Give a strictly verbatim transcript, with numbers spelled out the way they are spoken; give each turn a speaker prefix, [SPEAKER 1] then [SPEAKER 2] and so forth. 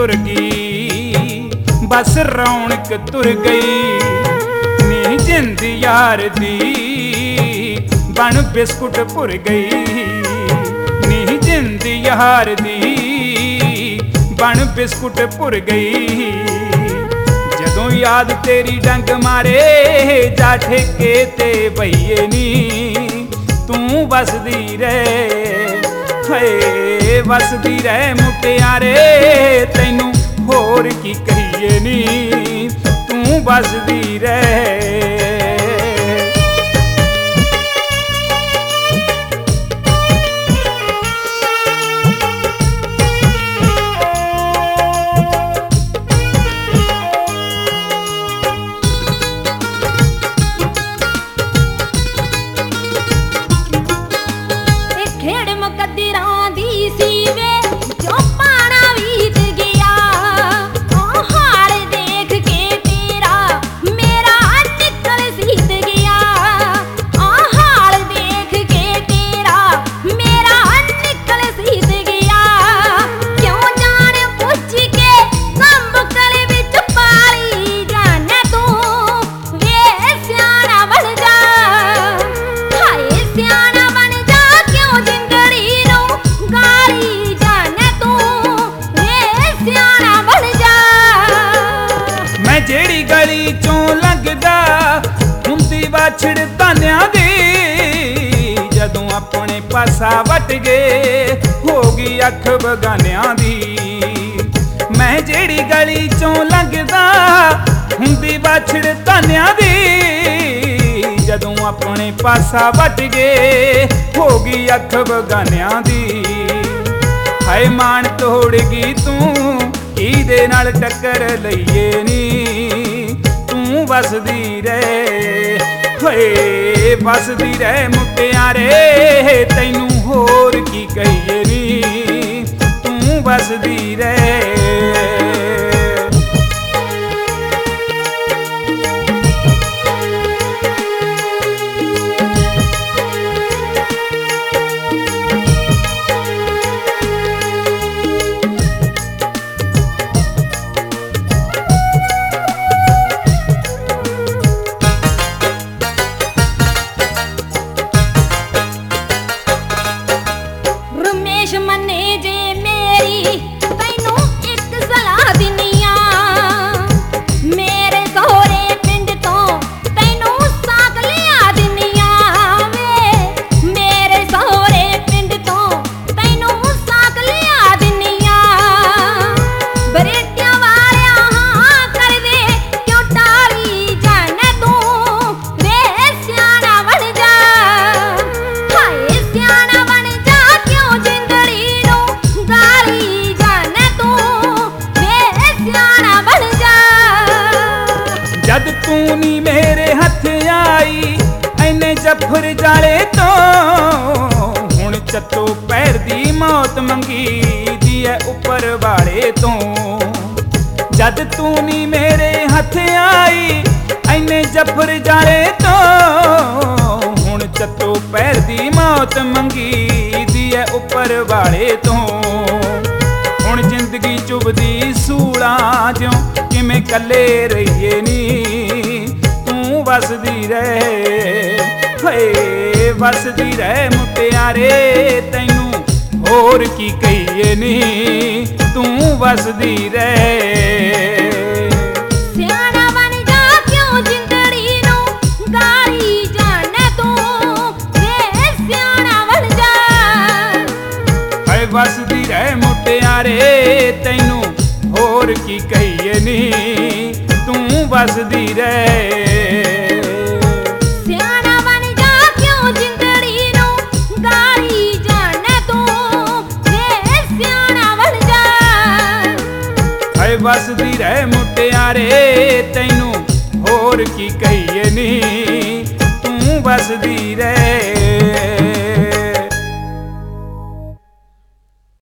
[SPEAKER 1] तुर गई, बस रौनक तुर गई। नी जिंद यार दी बन बिस्कुट भुर गई, नी जिंद यार दी बन बिस्कुट भुर गई। जदों याद तेरी डंग मारे जा ठेके ते बईए नी, तू बसदी रह हाय बसदी रह मुटियारे, तैनू होर की कहिए नी, तू बसदी रह। जेड़ी गली चों लगदा हुंदी वाछड़ तानियां दी, जदों अपने पासा वट गए हो गई अख बगानियां दी। मैं जेड़ी गली चों लगदा हुंदी वाछड़ तानियां दी, जदों अपने पासा वट गए हो गई अख बगानियां दी। हाय मान तोड़ गई तू किहदे नाल टक्कर लईए नी, तू बसदी रह होए बसदी रह मुटियारे, तैनू होर की कहिए नी, तू बसदी रह। जद तू नी मेरे हथ आई ऐने जफर जाले तो, हुण चत्तो पैर दी मौत मंगी दी है उपर वाले तो। जद तू नी मेरे हथ आई ऐने जफर जाले तो, हुण चत्तो पैर दी मौत मंगी दी है उपर वाले तो। हुण जिंदगी चुभदी सूलां ज्यों किवें कल्ले रहिए नी, तू बसदी रह होए बसदी रह मुटियारे, तैनू होर की कहिए नी, तू बसदी रह। बसदी रह मुटियारे, तैनू होर की कहिए नी, तू बसदी रह।
[SPEAKER 2] सियाना बन जा क्यों जिंदड़ी नू गाली जाने तू, वे सियाना बन जा। हाय
[SPEAKER 1] बसदी रह मुटियारे, तैनू होर की कहिए नी, तू बसदी रह।